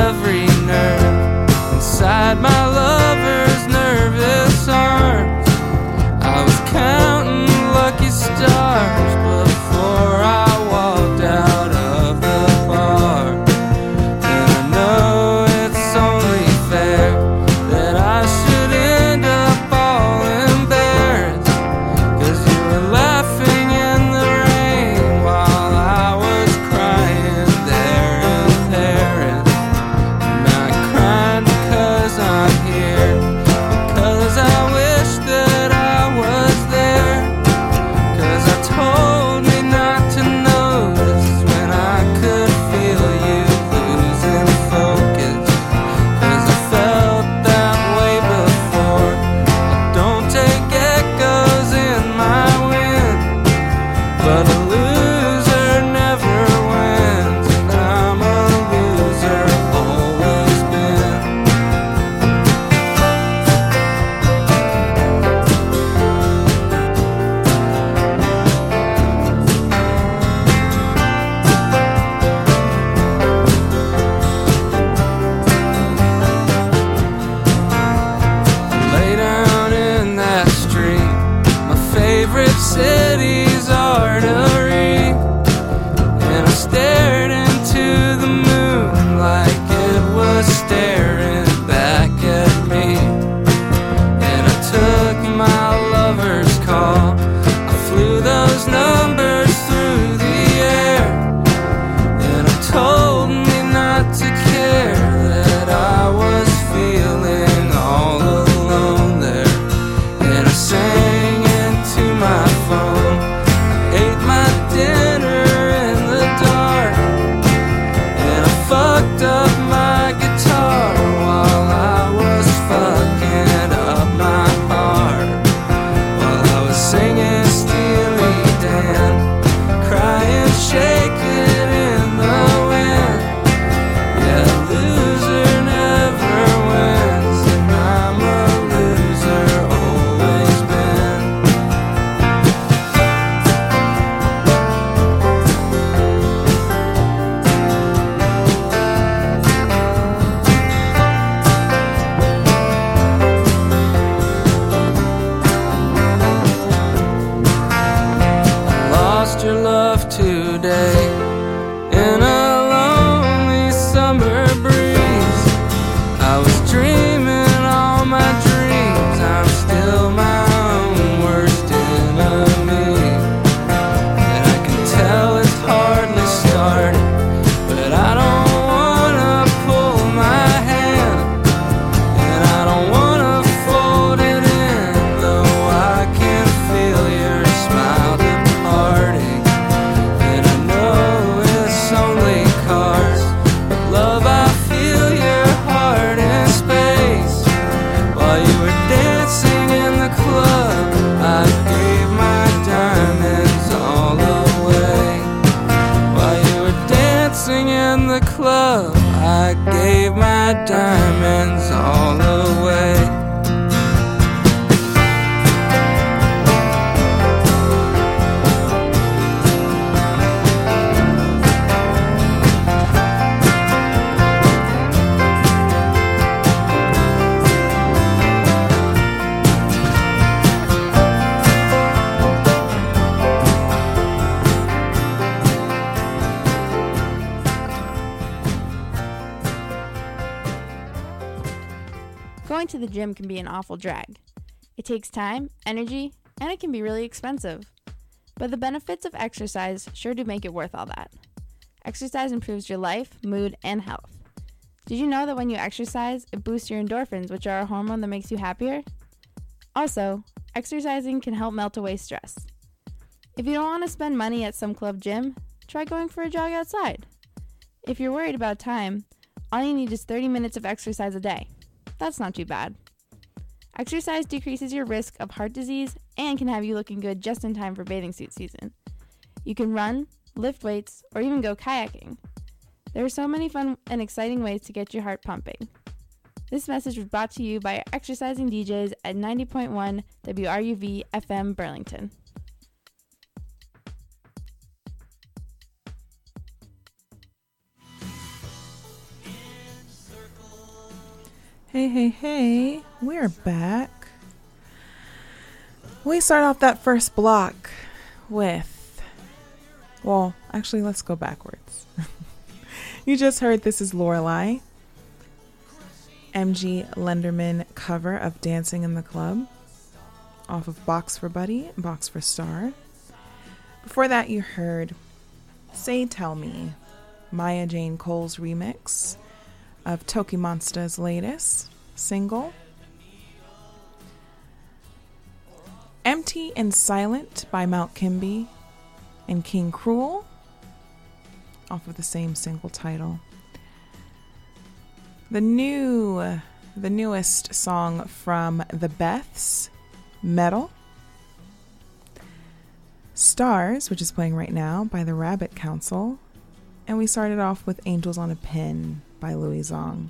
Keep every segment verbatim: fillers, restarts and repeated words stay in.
every nerve inside my lover's nervous arms. I was counting lucky stars before I walked out of the bar. And I know it's only fair that I should end up all embarrassed, 'cause you were laughing in the rain while I was crying there in Paris. And I cried because I'm here, because I wish that I was there, 'cause I told me not to notice when I could feel you losing focus, 'cause I felt that way before. I don't take echoes in my wind, but a loser never wins, and I'm a loser, always been. Lay down in that street, my favorite city's artery, and I stared into the moon like it was staring back at me. And I took my lover's call, I flew those numbers through the air, and I told me not to care that I was feeling all alone there. And I sang into my phone, I ate my dinner in the dark, and I fucked up my guitar while I was fucking up my heart, while I was singing Steely Dan, crying, shaking in the wind. Yeah, loser never wins, and I'm a loser, always been. I lost your love today in a lonely summer breeze. I was dreaming all my dreams, I'm still my own worst enemy. And I can tell it's hardly started, but I don't wanna pull my hand, and I don't wanna fold it in, though I can feel your smile departing. And I know it's only cars, but love, I feel your heart in space. While you were dancing in the club, I gave my diamonds all away. While you were dancing in the club, I gave my diamonds all away. Going to the gym can be an awful drag. It takes time, energy, and it can be really expensive. But the benefits of exercise sure do make it worth all that. Exercise improves your life, mood, and health. Did you know that when you exercise, it boosts your endorphins, which are a hormone that makes you happier? Also, exercising can help melt away stress. If you don't want to spend money at some club gym, try going for a jog outside. If you're worried about time, all you need is thirty minutes of exercise a day. That's not too bad. Exercise decreases your risk of heart disease and can have you looking good just in time for bathing suit season. You can run, lift weights, or even go kayaking. There are so many fun and exciting ways to get your heart pumping. This message was brought to you by Exercising D Js at ninety point one W R U V F M Burlington. Hey, hey, hey, we're back. We start off that first block with, well, actually, let's go backwards. You just heard This Is Lorelei, M G Lenderman cover of Dancing in the Club, off of Box for Buddy, Box for Star. Before that, you heard Say Tell Me, Maya Jane Cole's remix of Toki Monsta's latest single. Empty and Silent by Mount Kimby and King Cruel, off of the same single title. The new, the newest song from The Beths, Metal. Stars, which is playing right now by the Rabbit Council. And we started off with Angels on a Pin by Louis Zong.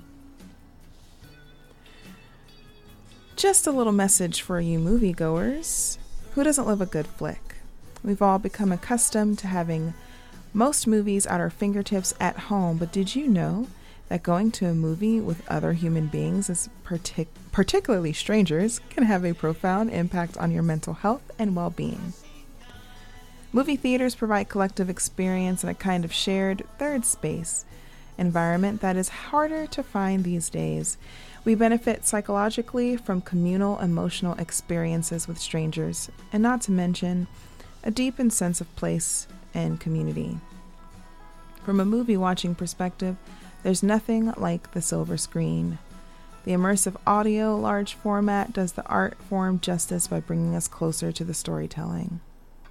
Just a little message for you moviegoers. Who doesn't love a good flick? We've all become accustomed to having most movies at our fingertips at home, but did you know that going to a movie with other human beings, as partic- particularly strangers, can have a profound impact on your mental health and well-being? Movie theaters provide collective experience and a kind of shared third space environment that is harder to find these days. We benefit psychologically from communal emotional experiences with strangers, and not to mention a deepened sense of place and community. From a movie watching perspective, there's nothing like the silver screen. The immersive audio large format does the art form justice by bringing us closer to the storytelling.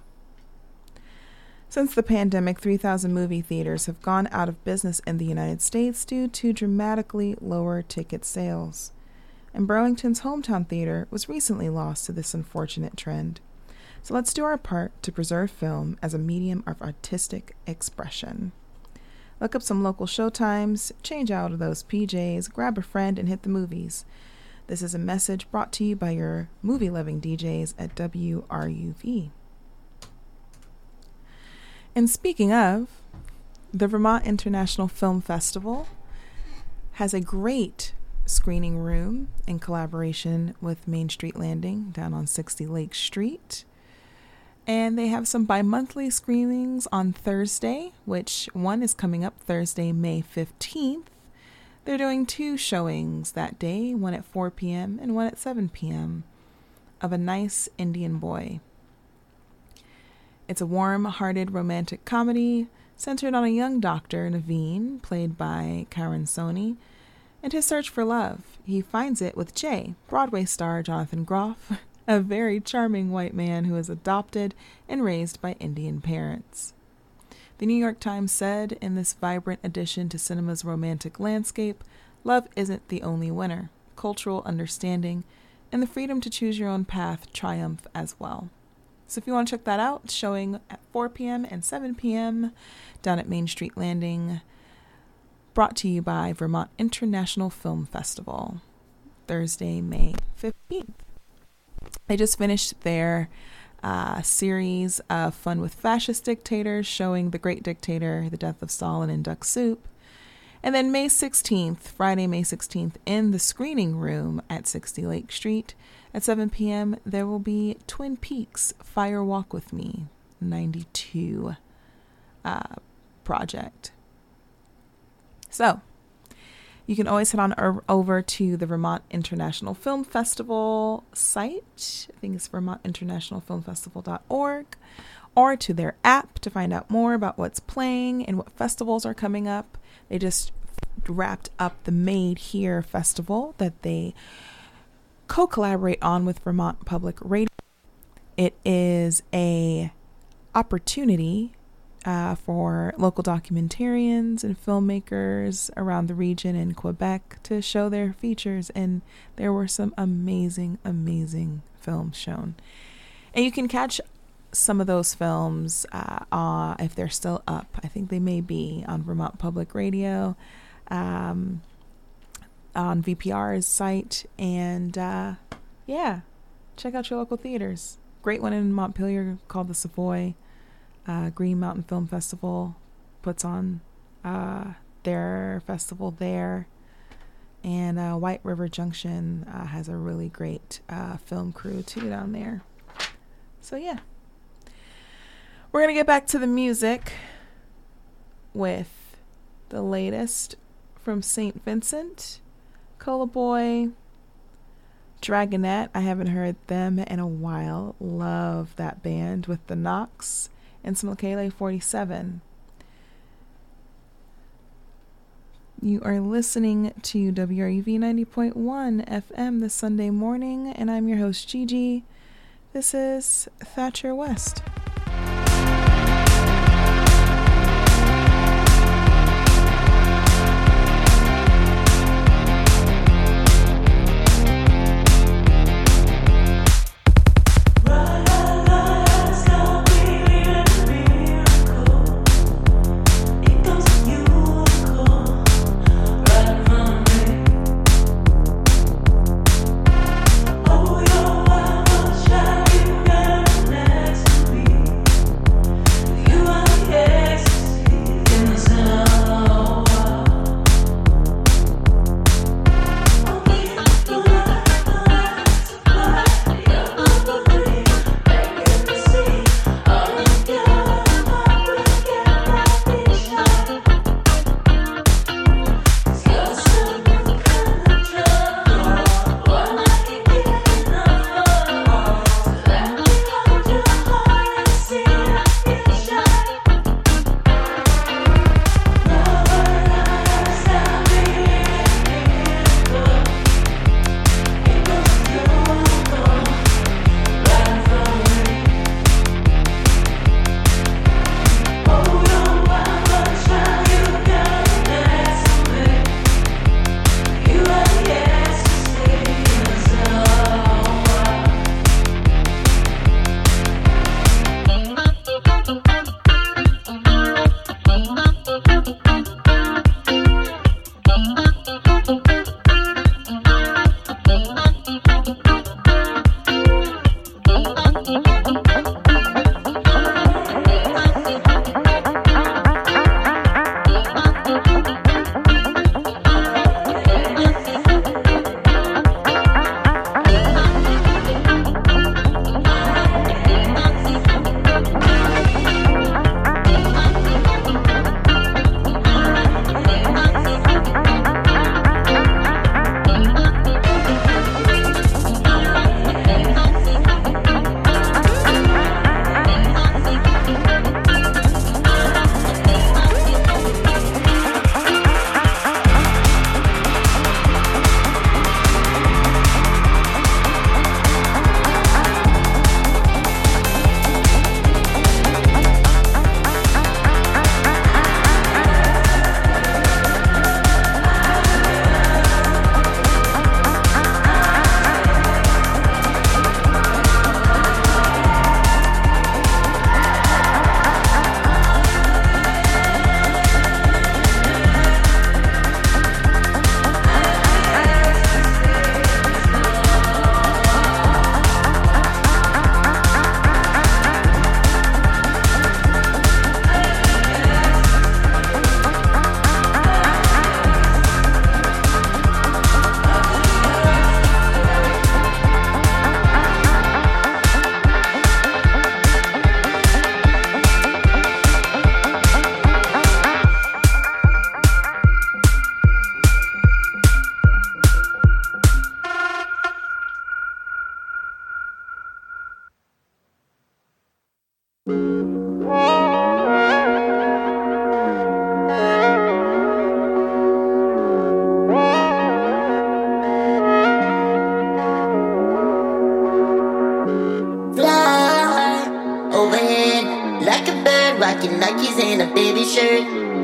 Since the pandemic, three thousand movie theaters have gone out of business in the United States due to dramatically lower ticket sales. And Burlington's Hometown Theater was recently lost to this unfortunate trend. So let's do our part to preserve film as a medium of artistic expression. Look up some local showtimes, change out of those P Js, grab a friend, and hit the movies. This is a message brought to you by your movie-loving D Js at W R U V. And speaking of, the Vermont International Film Festival has a great screening room in collaboration with Main Street Landing down on sixty Lake Street. And they have some bi-monthly screenings on Thursday, which one is coming up Thursday, May fifteenth. They're doing two showings that day, one at four p.m. and one at seven p.m. of A Nice Indian Boy. It's a warm-hearted romantic comedy centered on a young doctor, Naveen, played by Karan Soni, and his search for love. He finds it with Jay, Broadway star Jonathan Groff, a very charming white man who is adopted and raised by Indian parents. The New York Times said in this vibrant addition to cinema's romantic landscape, love isn't the only winner. Cultural understanding and the freedom to choose your own path triumph as well. So if you want to check that out, it's showing at four p.m. and seven p.m. down at Main Street Landing, brought to you by Vermont International Film Festival, Thursday, May fifteenth. They just finished their uh, series of Fun with Fascist Dictators, showing The Great Dictator, The Death of Stalin, and Duck Soup. And then May sixteenth, Friday, May sixteenth, in the screening room at sixty Lake Street, at seven p.m., there will be Twin Peaks Fire Walk With Me, ninety-two uh, project. So, you can always head on er- over to the Vermont International Film Festival site. I think it's vermont international film festival dot org, or to their app to find out more about what's playing and what festivals are coming up. They just wrapped up the Made Here festival that they co-collaborate on with Vermont Public Radio. It is a opportunity uh, for local documentarians and filmmakers around the region in Quebec to show their features, and there were some amazing, amazing films shown. And you can catch some of those films uh, uh, if they're still up. I think they may be on Vermont Public Radio, um, on V P R's site, and uh, yeah, check out your local theaters. Great one in Montpelier called the Savoy. Uh, Green Mountain Film Festival puts on uh, their festival there. And uh, White River Junction uh, has a really great uh, film crew too down there. So yeah. We're going to get back to the music with the latest from Saint Vincent, Cola Boy, Dragonette. I haven't heard them in a while. Love that band with the Knox and some Smokele forty-seven. You are listening to W R U V ninety point one F M this Sunday morning, and I'm your host, Gigi. This is Thatcher West. rocking Nikes and a baby shirt.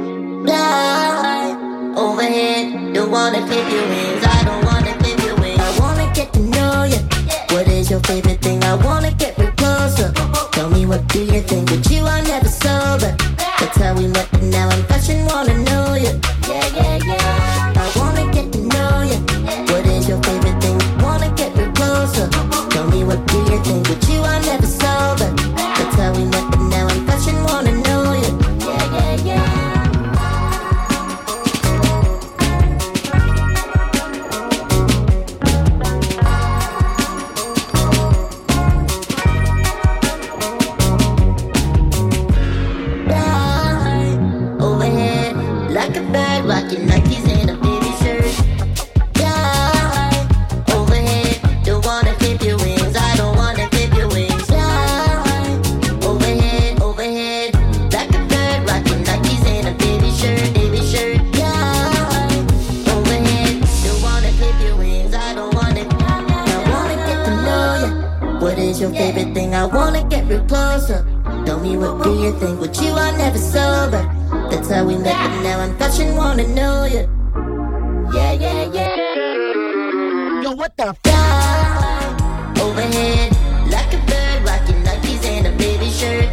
Fly overhead, don't wanna clip your wings, I don't wanna clip your wings. I wanna get to know you. What is your favorite thing? I wanna get real closer. Tell me, what do you think? With you I'm never sober. That's how we met, and now I'm fashion, wanna know you. Yeah, yeah, yeah. I wanna get to know you. What is your favorite thing? Wanna get real closer. Tell me, what do you think? With you I'm never sober. That's how we met, and now I'm fashion, wanna know you. Yeah, yeah, yeah. it closer. Tell me what do you think? With you I'm never sober. That's how we met, but now I'm touching, wanna know you. Yeah, yeah, yeah. Yo, what the f***? Yeah, overhead, like a bird, rocking Nikes and a baby shirt.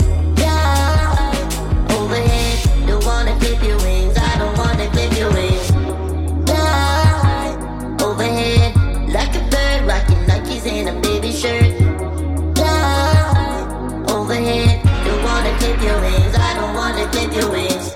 Yeah, overhead, don't wanna clip your wings, I don't wanna clip your wings. Yeah, overhead, like a bird, rocking Nikes and a baby shirt. Yeah, overhead, don't wanna clip your wings, I don't wanna clip your wings.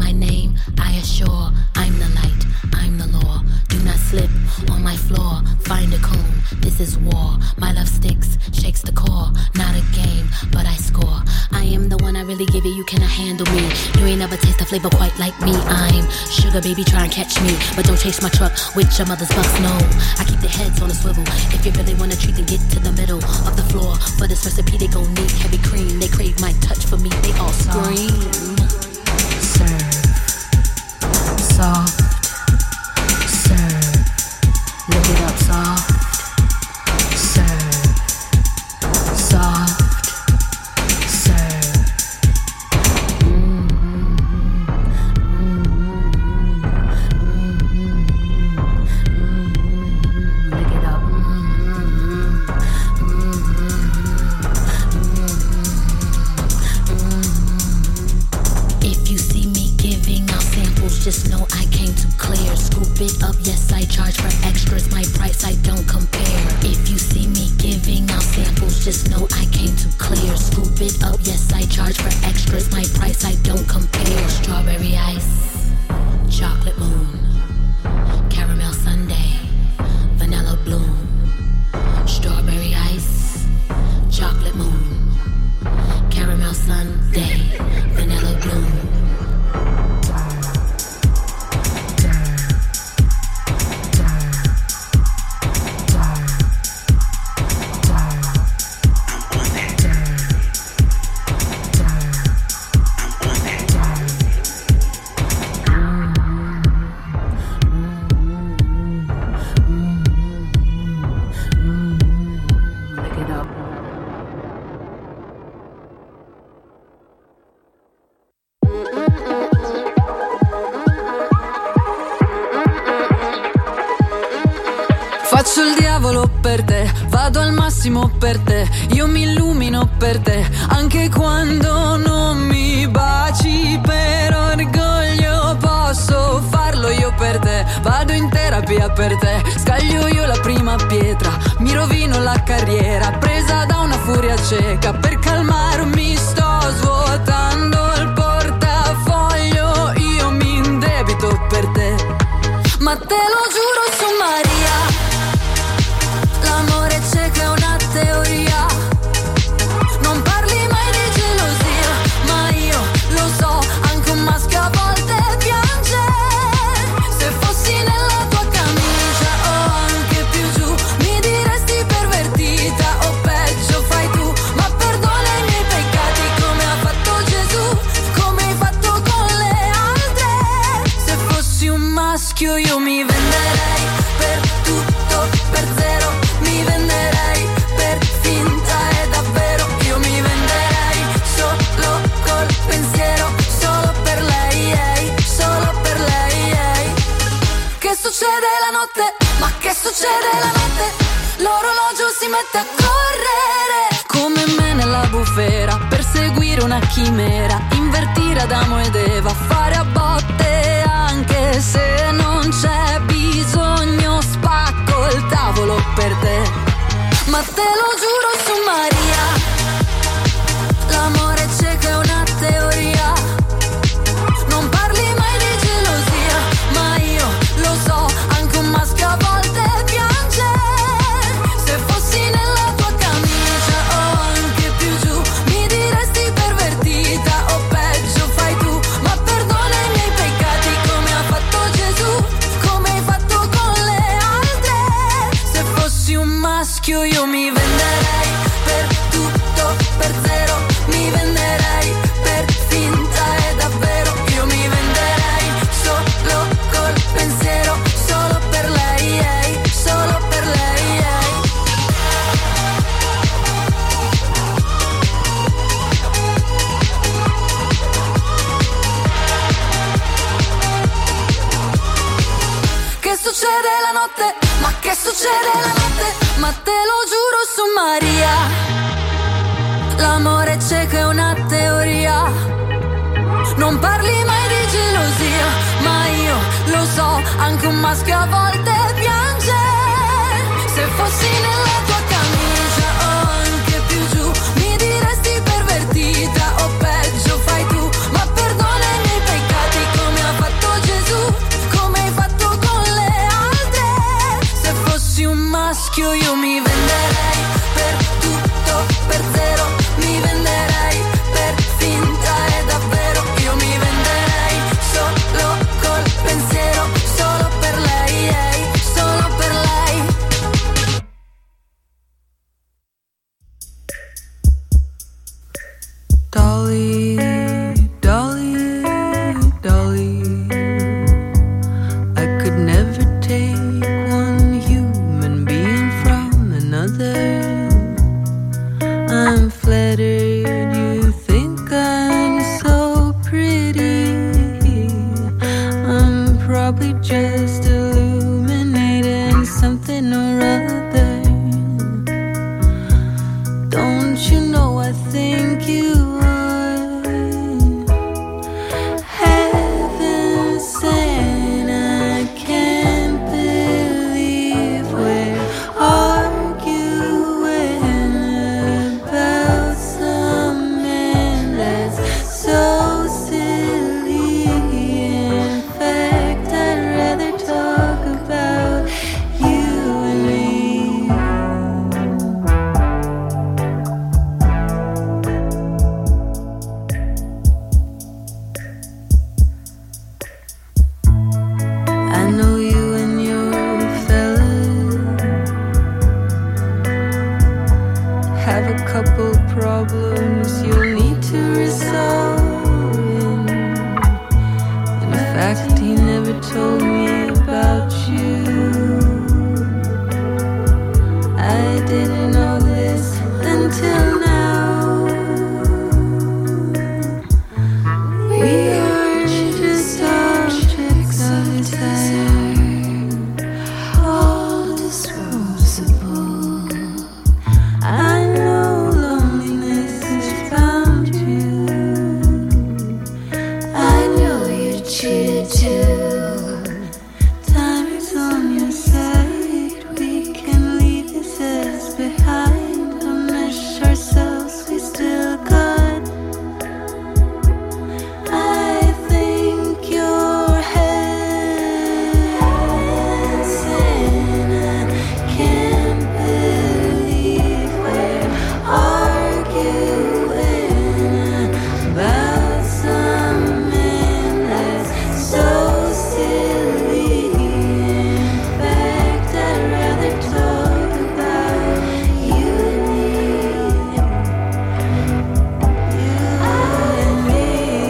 Find comb, this is war. My love sticks, shakes the core. Not a game, but I score. I am the one I really give it, you cannot handle me. You ain't never taste the flavor quite like me. I'm sugar baby, try and catch me, but don't chase my truck with your mother's bucks, no. I keep the heads on a swivel. If you really want a treat, then get to the middle of the floor. For this recipe, they gon' need heavy cream. They crave my touch, for me, they all scream. Serve. Soft. Serve. Look it up, soft. Serve. Soft. Just know I came to clear. Scoop it up, yes I charge for extras. My price I don't compare. If you see me giving out samples, just know I came to clear. Scoop it up, yes I charge for extras. My price I don't compare. Strawberry ice, chocolate moon, caramel sundae, vanilla bloom. Strawberry ice, chocolate moon, caramel sundae, vanilla bloom. Faccio il diavolo per te, vado al massimo per te, io mi illumino per te, anche quando non mi baci. Per orgoglio posso farlo io per te, vado in terapia per te, scaglio io la prima pietra, mi rovino la carriera, presa da una furia cieca, per calmarmi sto svuotando il portafoglio, io mi indebito per te, ma te lo giuro su Maria, l'amore cieco è una teoria. Non parli mai di gelosia, ma io lo so, anche un maschio a volte piange. Se fossi nella tua camicia o anche più giù, mi diresti pervertita o peggio fai tu. Ma perdona i miei peccati come ha fatto Gesù, come hai fatto con le altre. Se fossi un maschio io mi venderei per tutto, per zero. Mi venderei per finta e davvero, io mi venderei solo col pensiero, solo per lei, ehi, solo per lei, ehi. Che succede la notte? Ma che succede la notte? L'orologio si mette a correre come me nella bufera, perseguire una chimera, invertire Adamo ed Eva, fare a botte anche se non c'è bisogno, spacco il tavolo per te, ma te lo giuro su Maria, l'amore cieco è una teoria. Non parli mai di gelosia, ma io lo so, anche un maschio a volte piange. Se fossi nella tua camicia o anche più giù, mi diresti pervertita o peggio fai tu. Ma perdona i miei peccati come ha fatto Gesù, come hai fatto con le altre. Se fossi un maschio io mi venderei per tutto, per zero. Mi venderei per finta e davvero, io mi venderei solo col pensiero, solo per lei, ehi, solo per lei, ehi. Che succede la notte? Ma che succede la notte? Ma te lo giuro su Maria, l'amore cieco è una teoria. Non parli mai di gelosia, ma io lo so, anche un maschio a volte piange. Se fossi nella tua camicia o anche più giù, mi diresti pervertita o peggio fai tu. Ma perdona i miei peccati come ha fatto Gesù, come hai fatto con le altre. Se fossi un maschio just illuminating something or other. Don't you know I think you would? Heaven sent, I can't believe we're arguing about some man that's so silly. In fact, I'd rather talk about you and me. I know you and your fella have a couple problems you'll need to resolve. In fact, he never told me about you. I didn't know this until now. We are just objects of desire, all disposable. I know loneliness has found you. I know you cheated too. Time is on your side. We can leave this as behind. Unleash ourselves, we still got. I think your head's in. I can't believe we're arguing about some man that's so silly. In fact, I'd rather talk about you and me. You and me.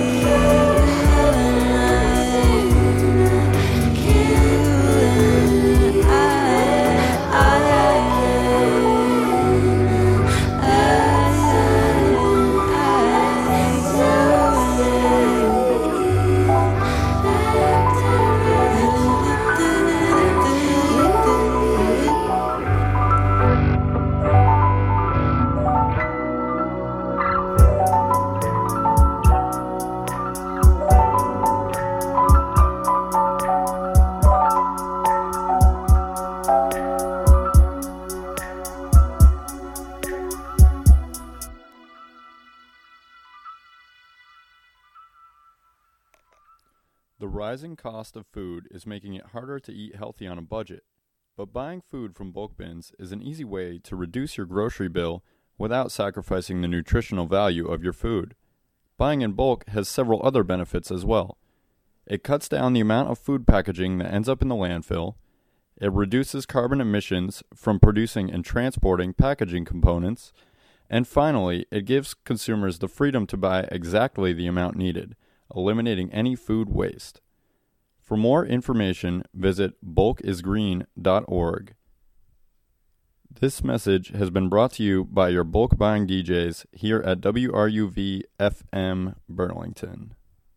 The rising cost of food is making it harder to eat healthy on a budget, but buying food from bulk bins is an easy way to reduce your grocery bill without sacrificing the nutritional value of your food. Buying in bulk has several other benefits as well. It cuts down the amount of food packaging that ends up in the landfill. It reduces carbon emissions from producing and transporting packaging components. And finally, it gives consumers the freedom to buy exactly the amount needed, eliminating any food waste. For more information, visit bulk is green dot org. This message has been brought to you by your bulk buying D Js here at W R U V F M Burlington.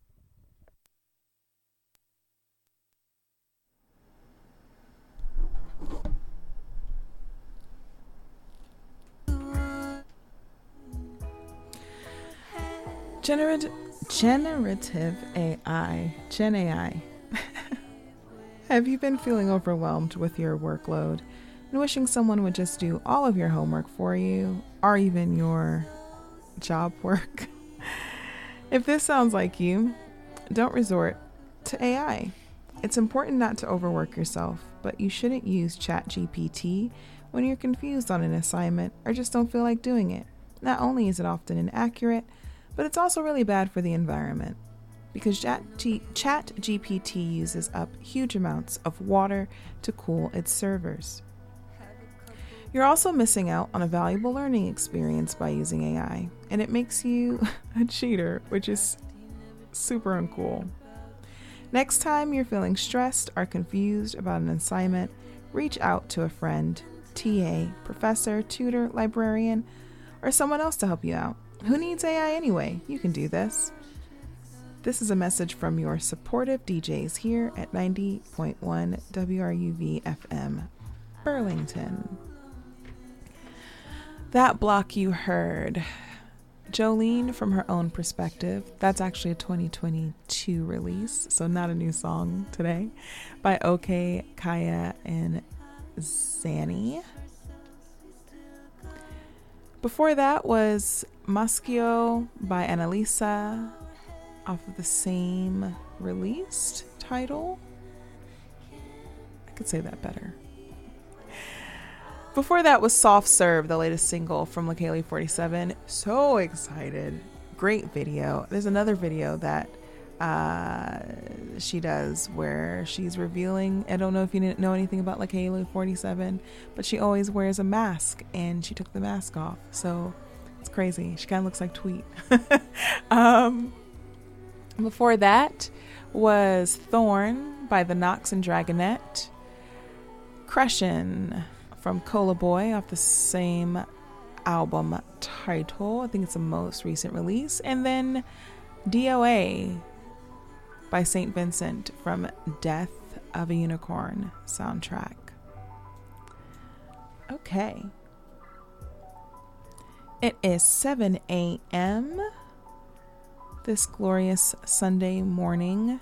Generative, generative A I, Gen A I. Have you been feeling overwhelmed with your workload and wishing someone would just do all of your homework for you, or even your job work? If this sounds like you, don't resort to A I. It's important not to overwork yourself, but you shouldn't use ChatGPT when you're confused on an assignment or just don't feel like doing it. Not only is it often inaccurate, but it's also really bad for the environment because ChatGPT uses up huge amounts of water to cool its servers. You're also missing out on a valuable learning experience by using A I, and it makes you a cheater, which is super uncool. Next time you're feeling stressed or confused about an assignment, reach out to a friend, T A, professor, tutor, librarian, or someone else to help you out. Who needs A I anyway? You can do this. This is a message from your supportive D Js here at ninety point one W R U V F M, Burlington. That block you heard, Jolene from Her Own Perspective. That's actually a twenty twenty-two release, so not a new song today, by OK, Kaya, and Zanny. Before that was Maschio by Annalisa off of the same released title. I could say that better. Before that was Soft Serve, the latest single from Lekele forty-seven. So excited. Great video. There's another video that uh, she does where she's revealing, I don't know if you know anything about Lekele forty-seven, but she always wears a mask, and she took the mask off. So it's crazy. She kind of looks like Tweet. um, before that was Thorn by the Knox and Dragonette. Crushin' from Cola Boy off the same album title. I think it's the most recent release. And then D O A by Saint Vincent from Death of a Unicorn soundtrack. Okay. It is seven a.m. this glorious Sunday morning.